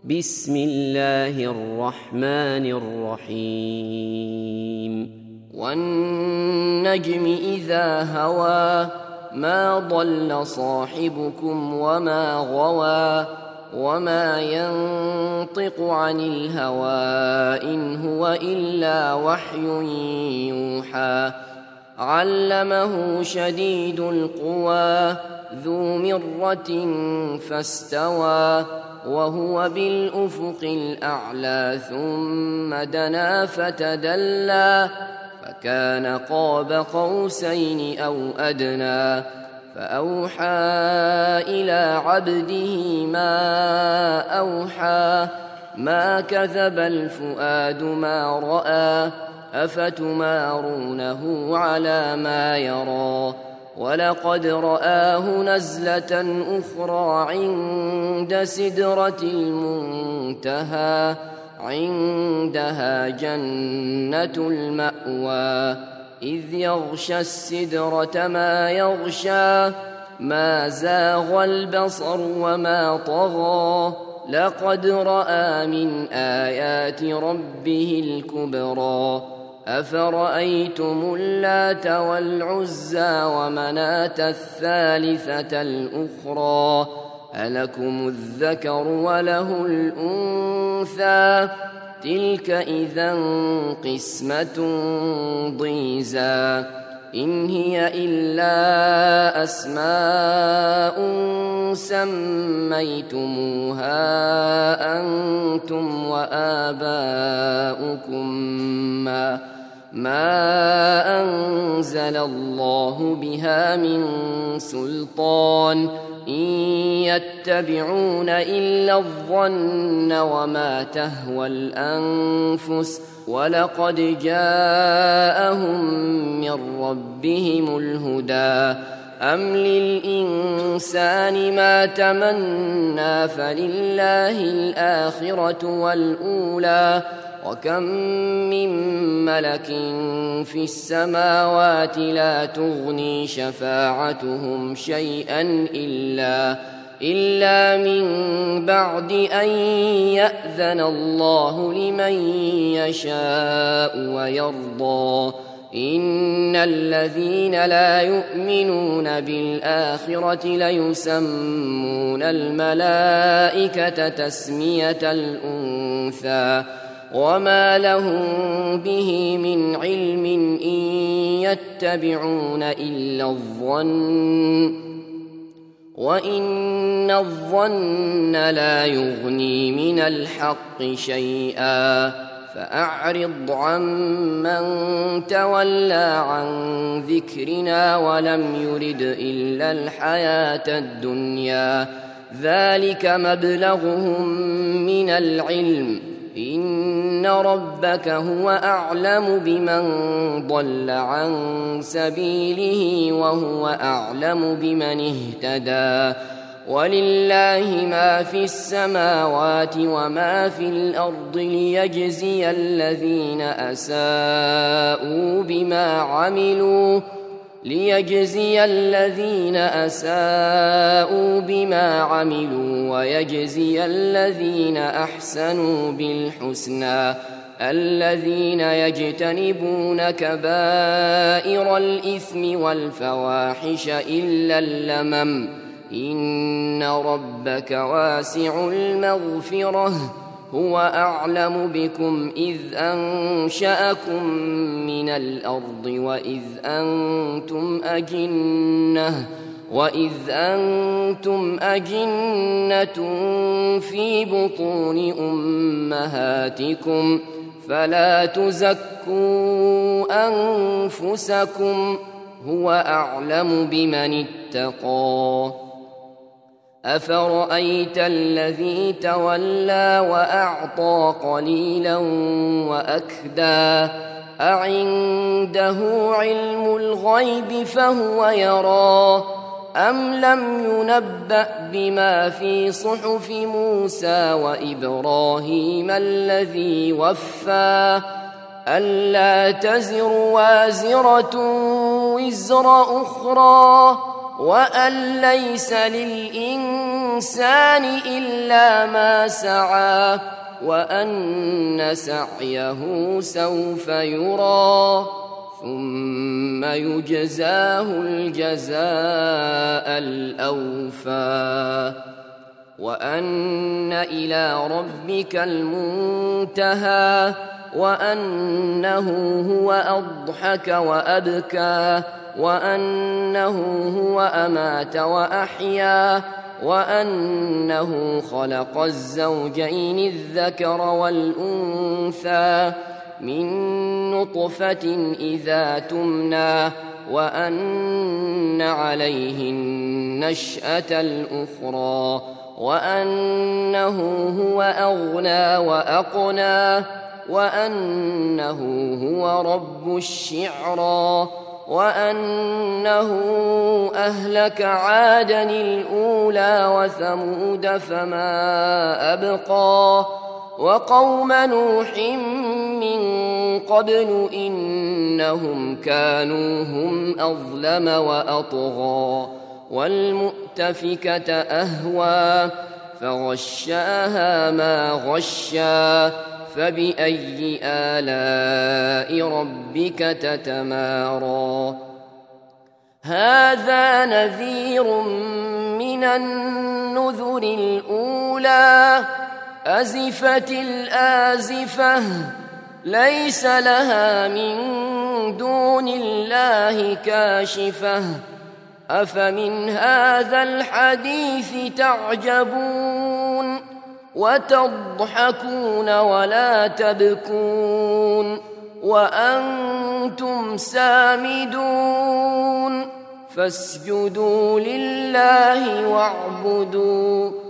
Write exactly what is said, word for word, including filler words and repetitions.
بسم الله الرحمن الرحيم والنجم إذا هوى ما ضل صاحبكم وما غوى وما ينطق عن الهوى إن هو إلا وحي يوحى علمه شديد القوى ذو مرة فاستوى وهو بالأفق الأعلى ثم دنا فتدلى فكان قاب قوسين أو أدنى فأوحى إلى عبده ما أوحى ما كذب الفؤاد ما رأى أفتمارونه على ما يرى ولقد رآه نزلة أخرى عند سدرة المنتهى عندها جنة المأوى إذ يغشى السدرة ما يغشى ما زاغ البصر وما طغى لقد رأى من آيات ربه الكبرى أفرأيتم اللات والعزى ومناة الثالثة الأخرى ألكم الذكر وله الأنثى تلك إذا قسمة ضيزى إن هي إلا أسماء سميتموها أنتم وآباؤكم ما ما أنزل الله بها من سلطان إن يتبعون إلا الظن وما تهوى الأنفس ولقد جاءهم من ربهم الهدى أم للإنسان ما تمنى فلله الآخرة والأولى وكم من ملك في السماوات لا تغني شفاعتهم شيئا إلا إلا من بعد أن يأذن الله لمن يشاء ويرضى إن الذين لا يؤمنون بالآخرة ليسمون الملائكة تسمية الأنثى وما لهم به من علم إن يتبعون إلا الظن وإن الظن لا يغني من الحق شيئا فأعرض عمن تولى عن ذكرنا ولم يرد إلا الحياة الدنيا ذلك مبلغهم من العلم إن ربك هو أعلم بمن ضل عن سبيله وهو أعلم بمن اهتدى ولله ما في السماوات وما في الأرض ليجزي الذين أساءوا بما عملوا ليجزي الذين أساءوا بما عملوا ويجزي الذين أحسنوا بالحسنى الذين يجتنبون كبائر الإثم والفواحش إلا اللمم إن ربك واسع المغفرة هو أعلم بكم إذ أنشأكم من الأرض وإذ أنتم أجنة وإذ أنتم أجنة في بطون أمهاتكم فلا تزكوا أنفسكم هو أعلم بمن اتقى أفرأيت الذي تولى وأعطى قليلا وأكدى أعنده علم الغيب فهو يرى أم لم ينبأ بما في صحف موسى وإبراهيم الذي وفى ألا تزر وازرة وزر أخرى وأن ليس للإنسان إلا ما سعى وأن سعيه سوف يرى ثم يجزاه الجزاء الأوفى وأن إلى ربك المنتهى وأنه هو أضحك وأبكى وأنه هو أمات وأحيا وأنه خلق الزوجين الذكر والأنثى من نطفة إذا تمنى وأن عليه النشأة الأخرى وأنه هو أغنى وأقنى وأنه هو رب الشعرى وأنه أهلك عادا الأولى وثمود فما أبقى وقوم نوح من قبل إنهم كانوا هم أظلم وأطغى والمؤتفكة أهوى فغشاها ما غشا فبأي آلاء ربك تتمارى هذا نذير من النذر الأولى أزفت الآزفة ليس لها من دون الله كاشفة أفمن هذا الحديث تعجبون وتضحكون ولا تبكون وأنتم سامدون فاسجدوا لله واعبدوا